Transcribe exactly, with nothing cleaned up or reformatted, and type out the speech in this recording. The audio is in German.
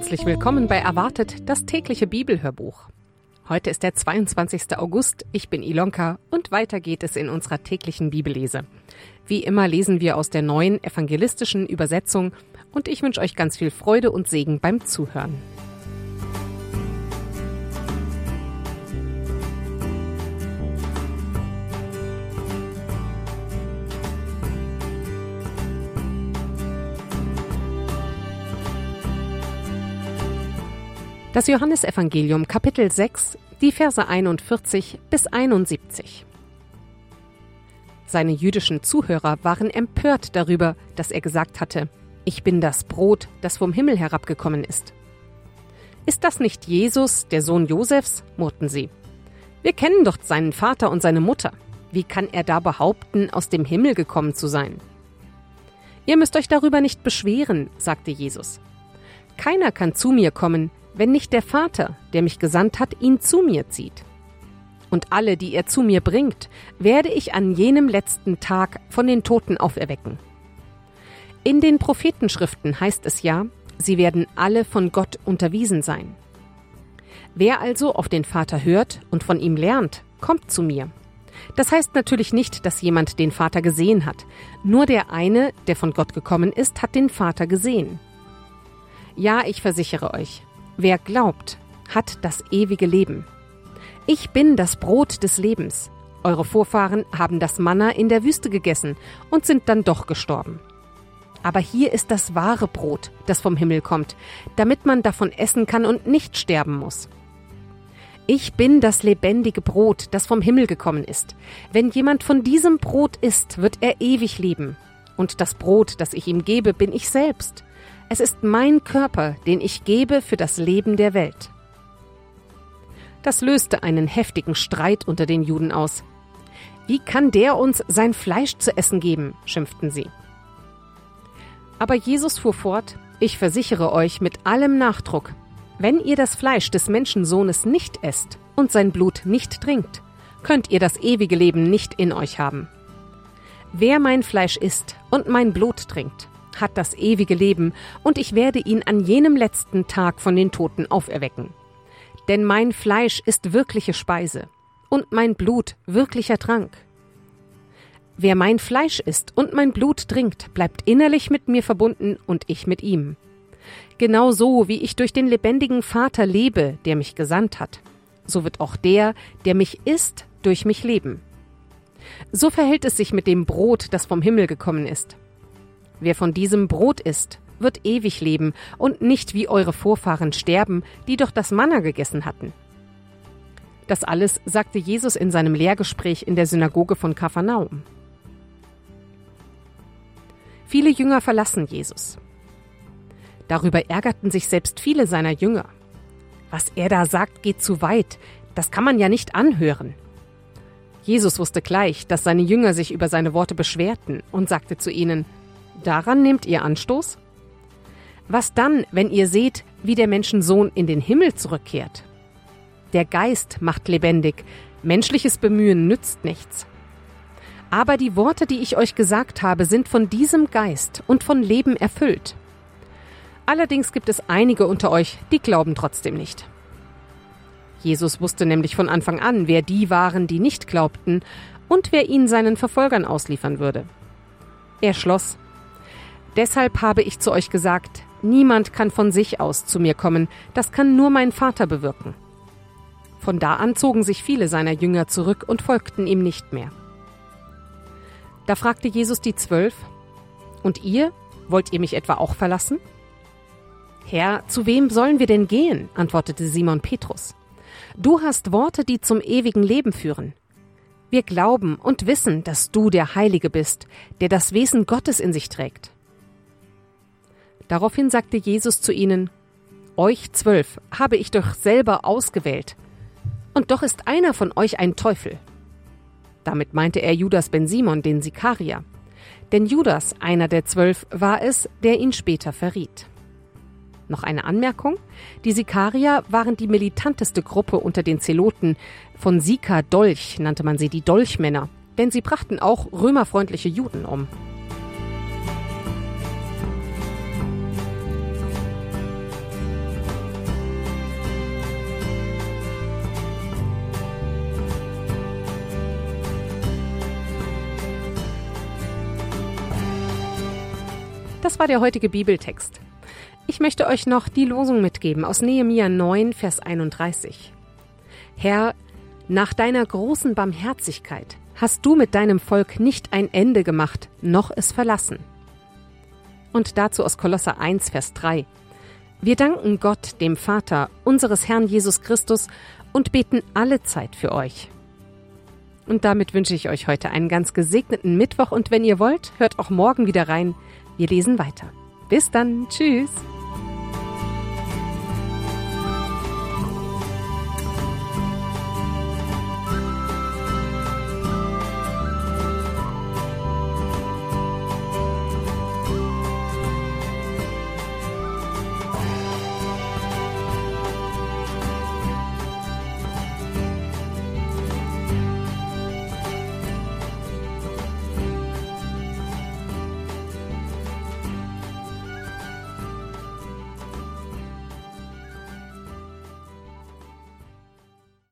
Herzlich willkommen bei Erwartet, das tägliche Bibelhörbuch. Heute ist der zweiundzwanzigster August, ich bin Ilonka und weiter geht es in unserer täglichen Bibellese. Wie immer lesen wir aus der neuen evangelistischen Übersetzung und ich wünsche euch ganz viel Freude und Segen beim Zuhören. Das Johannesevangelium, Kapitel sechs, die Verse einundvierzig bis einundsiebzig. Seine jüdischen Zuhörer waren empört darüber, dass er gesagt hatte, ich bin das Brot, das vom Himmel herabgekommen ist. Ist das nicht Jesus, der Sohn Josefs? Murrten sie. Wir kennen doch seinen Vater und seine Mutter. Wie kann er da behaupten, aus dem Himmel gekommen zu sein? Ihr müsst euch darüber nicht beschweren, sagte Jesus. Keiner kann zu mir kommen, wenn nicht der Vater, der mich gesandt hat, ihn zu mir zieht. Und alle, die er zu mir bringt, werde ich an jenem letzten Tag von den Toten auferwecken. In den Prophetenschriften heißt es ja, sie werden alle von Gott unterwiesen sein. Wer also auf den Vater hört und von ihm lernt, kommt zu mir. Das heißt natürlich nicht, dass jemand den Vater gesehen hat. Nur der eine, der von Gott gekommen ist, hat den Vater gesehen. Ja, ich versichere euch, wer glaubt, hat das ewige Leben. Ich bin das Brot des Lebens. Eure Vorfahren haben das Manna in der Wüste gegessen und sind dann doch gestorben. Aber hier ist das wahre Brot, das vom Himmel kommt, damit man davon essen kann und nicht sterben muss. Ich bin das lebendige Brot, das vom Himmel gekommen ist. Wenn jemand von diesem Brot isst, wird er ewig leben. Und das Brot, das ich ihm gebe, bin ich selbst. Es ist mein Körper, den ich gebe für das Leben der Welt. Das löste einen heftigen Streit unter den Juden aus. Wie kann der uns sein Fleisch zu essen geben, schimpften sie. Aber Jesus fuhr fort, ich versichere euch mit allem Nachdruck, wenn ihr das Fleisch des Menschensohnes nicht esst und sein Blut nicht trinkt, könnt ihr das ewige Leben nicht in euch haben. Wer mein Fleisch isst und mein Blut trinkt, hat das ewige Leben, und ich werde ihn an jenem letzten Tag von den Toten auferwecken. Denn mein Fleisch ist wirkliche Speise und mein Blut wirklicher Trank. Wer mein Fleisch isst und mein Blut trinkt, bleibt innerlich mit mir verbunden und ich mit ihm. Genau so, wie ich durch den lebendigen Vater lebe, der mich gesandt hat, so wird auch der, der mich isst, durch mich leben. So verhält es sich mit dem Brot, das vom Himmel gekommen ist. Wer von diesem Brot isst, wird ewig leben und nicht wie eure Vorfahren sterben, die doch das Manna gegessen hatten. Das alles sagte Jesus in seinem Lehrgespräch in der Synagoge von Kapharnaum. Viele Jünger verlassen Jesus. Darüber ärgerten sich selbst viele seiner Jünger. Was er da sagt, geht zu weit. Das kann man ja nicht anhören. Jesus wusste gleich, dass seine Jünger sich über seine Worte beschwerten und sagte zu ihnen, daran nehmt ihr Anstoß? Was dann, wenn ihr seht, wie der Menschensohn in den Himmel zurückkehrt? Der Geist macht lebendig, menschliches Bemühen nützt nichts. Aber die Worte, die ich euch gesagt habe, sind von diesem Geist und von Leben erfüllt. Allerdings gibt es einige unter euch, die glauben trotzdem nicht. Jesus wusste nämlich von Anfang an, wer die waren, die nicht glaubten und wer ihn seinen Verfolgern ausliefern würde. Er schloss, deshalb habe ich zu euch gesagt, niemand kann von sich aus zu mir kommen, das kann nur mein Vater bewirken. Von da an zogen sich viele seiner Jünger zurück und folgten ihm nicht mehr. Da fragte Jesus die Zwölf, und ihr, wollt ihr mich etwa auch verlassen? Herr, zu wem sollen wir denn gehen? Antwortete Simon Petrus. Du hast Worte, die zum ewigen Leben führen. Wir glauben und wissen, dass du der Heilige bist, der das Wesen Gottes in sich trägt. Daraufhin sagte Jesus zu ihnen, euch zwölf habe ich doch selber ausgewählt, und doch ist einer von euch ein Teufel. Damit meinte er Judas ben Simon, den Sikarier. Denn Judas, einer der zwölf, war es, der ihn später verriet. Noch eine Anmerkung? Die Sikarier waren die militanteste Gruppe unter den Zeloten. Von Sika Dolch nannte man sie die Dolchmänner, denn sie brachten auch römerfreundliche Juden um. Das war der heutige Bibeltext. Ich möchte euch noch die Losung mitgeben aus Nehemia neun, Vers einunddreißig. Herr, nach deiner großen Barmherzigkeit hast du mit deinem Volk nicht ein Ende gemacht, noch es verlassen. Und dazu aus Kolosser eins, Vers drei. Wir danken Gott, dem Vater unseres Herrn Jesus Christus, und beten alle Zeit für euch. Und damit wünsche ich euch heute einen ganz gesegneten Mittwoch und wenn ihr wollt, hört auch morgen wieder rein. Wir lesen weiter. Bis dann. Tschüss.